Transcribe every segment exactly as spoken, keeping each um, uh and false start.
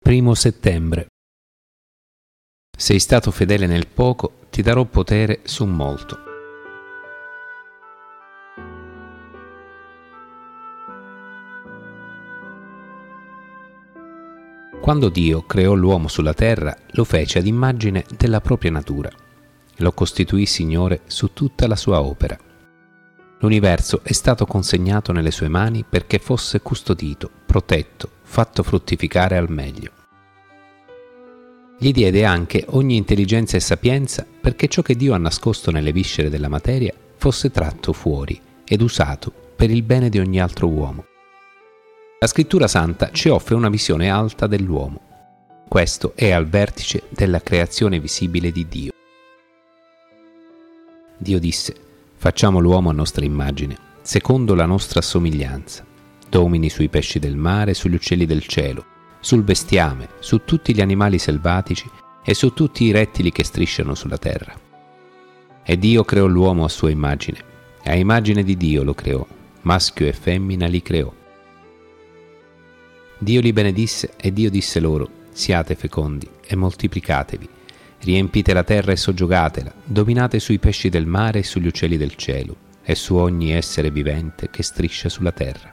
Primo settembre. Sei stato fedele nel poco, ti darò potere su molto. Quando Dio creò l'uomo sulla terra, lo fece ad immagine della propria natura. Lo costituì Signore su tutta la sua opera. L'universo è stato consegnato nelle sue mani perché fosse custodito, protetto, fatto fruttificare al meglio. Gli diede anche ogni intelligenza e sapienza perché ciò che Dio ha nascosto nelle viscere della materia fosse tratto fuori ed usato per il bene di ogni altro uomo. La Scrittura Santa ci offre una visione alta dell'uomo. Questo è al vertice della creazione visibile di Dio. Dio disse: facciamo l'uomo a nostra immagine, secondo la nostra somiglianza. Domini sui pesci del mare, sugli uccelli del cielo, sul bestiame, su tutti gli animali selvatici e su tutti i rettili che strisciano sulla terra. E Dio creò l'uomo a sua immagine, e a immagine di Dio lo creò, maschio e femmina li creò. Dio li benedisse e Dio disse loro: siate fecondi e moltiplicatevi, riempite la terra e soggiogatela, dominate sui pesci del mare e sugli uccelli del cielo e su ogni essere vivente che striscia sulla terra.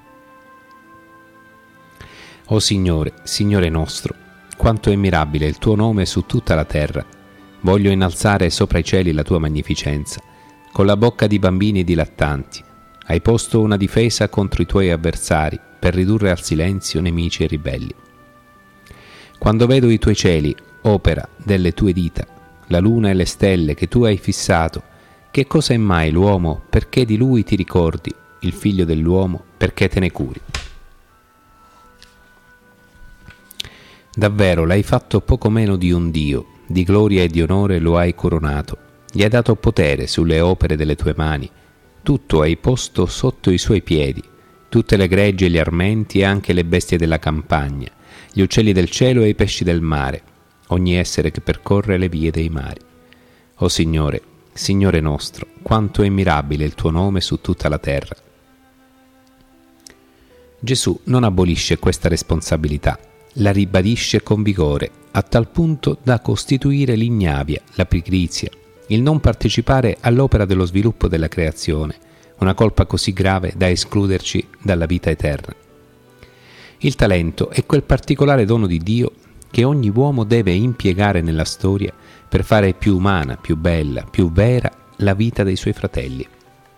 O Signore, Signore nostro, quanto è mirabile il tuo nome su tutta la terra. Voglio innalzare sopra i cieli la tua magnificenza, con la bocca di bambini e di lattanti. Hai posto una difesa contro i tuoi avversari, per ridurre al silenzio nemici e ribelli. Quando vedo i tuoi cieli, opera delle tue dita, la luna e le stelle che tu hai fissato, che cosa è mai l'uomo perché di lui ti ricordi, il figlio dell'uomo perché te ne curi? Davvero l'hai fatto poco meno di un Dio, di gloria e di onore lo hai coronato, gli hai dato potere sulle opere delle tue mani, tutto hai posto sotto i suoi piedi, tutte le greggi e gli armenti e anche le bestie della campagna, gli uccelli del cielo e i pesci del mare, ogni essere che percorre le vie dei mari. O Signore, Signore nostro, quanto è mirabile il tuo nome su tutta la terra. Gesù non abolisce questa responsabilità, la ribadisce con vigore, a tal punto da costituire l'ignavia, la pigrizia, il non partecipare all'opera dello sviluppo della creazione, una colpa così grave da escluderci dalla vita eterna. Il talento è quel particolare dono di Dio che ogni uomo deve impiegare nella storia per fare più umana, più bella, più vera la vita dei suoi fratelli.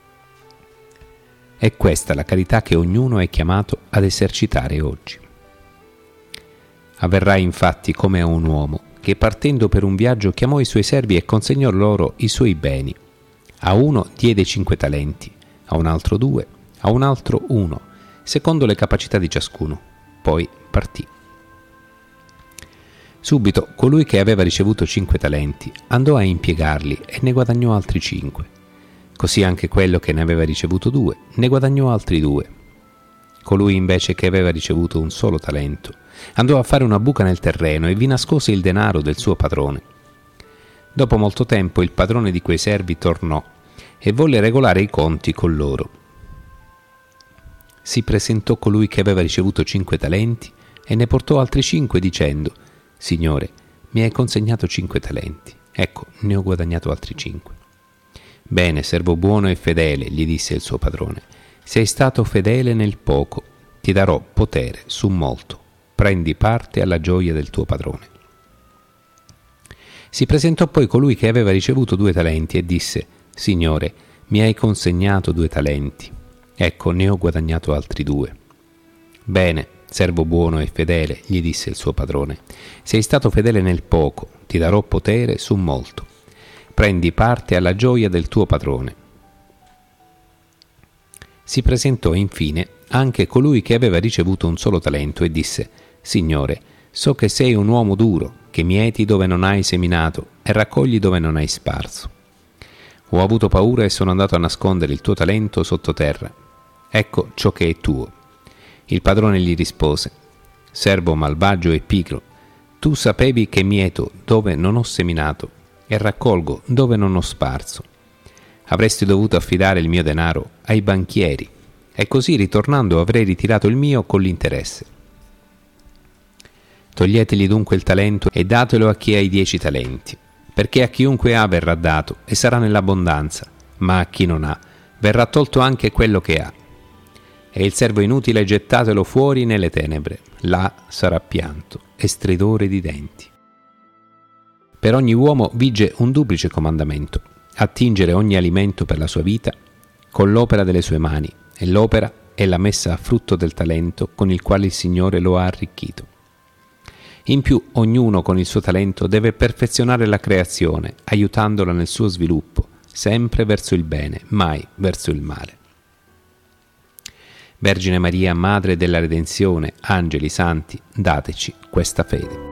È questa la carità che ognuno è chiamato ad esercitare oggi. Avverrà infatti come a un uomo che partendo per un viaggio chiamò i suoi servi e consegnò loro i suoi beni. A uno diede cinque talenti, a un altro due, a un altro uno, secondo le capacità di ciascuno. Poi partì. Subito colui che aveva ricevuto cinque talenti andò a impiegarli e ne guadagnò altri cinque. Così anche quello che ne aveva ricevuto due ne guadagnò altri due. Colui invece che aveva ricevuto un solo talento andò a fare una buca nel terreno e vi nascose il denaro del suo padrone. Dopo molto tempo il padrone di quei servi tornò e volle regolare i conti con loro. Si presentò colui che aveva ricevuto cinque talenti e ne portò altri cinque dicendo: Signore, mi hai consegnato cinque talenti, ecco, ne ho guadagnato altri cinque. Bene, servo buono e fedele, gli disse il suo padrone, sei stato fedele nel poco, ti darò potere su molto, prendi parte alla gioia del tuo padrone. Si presentò poi colui che aveva ricevuto due talenti e disse: Signore, mi hai consegnato due talenti, ecco, ne ho guadagnato altri due. Bene, servo buono e fedele, gli disse il suo padrone, sei stato fedele nel poco, ti darò potere su molto, prendi parte alla gioia del tuo padrone. Si presentò infine anche colui che aveva ricevuto un solo talento e disse: Signore, so che sei un uomo duro, che mieti dove non hai seminato e raccogli dove non hai sparso. Ho avuto paura e sono andato a nascondere il tuo talento sottoterra. Ecco ciò che è tuo. Il padrone gli rispose: servo malvagio e pigro, tu sapevi che mieto dove non ho seminato e raccolgo dove non ho sparso. Avresti dovuto affidare il mio denaro ai banchieri e così ritornando avrei ritirato il mio con l'interesse. Toglietegli dunque il talento e datelo a chi ha i dieci talenti, perché a chiunque ha verrà dato e sarà nell'abbondanza, ma a chi non ha verrà tolto anche quello che ha. E il servo inutile gettatelo fuori nelle tenebre, là sarà pianto e stridore di denti. Per ogni uomo vige un duplice comandamento: attingere ogni alimento per la sua vita con l'opera delle sue mani, e l'opera è la messa a frutto del talento con il quale il Signore lo ha arricchito. In più, ognuno con il suo talento deve perfezionare la creazione, aiutandola nel suo sviluppo, sempre verso il bene, mai verso il male. Vergine Maria, Madre della Redenzione, angeli santi, dateci questa fede.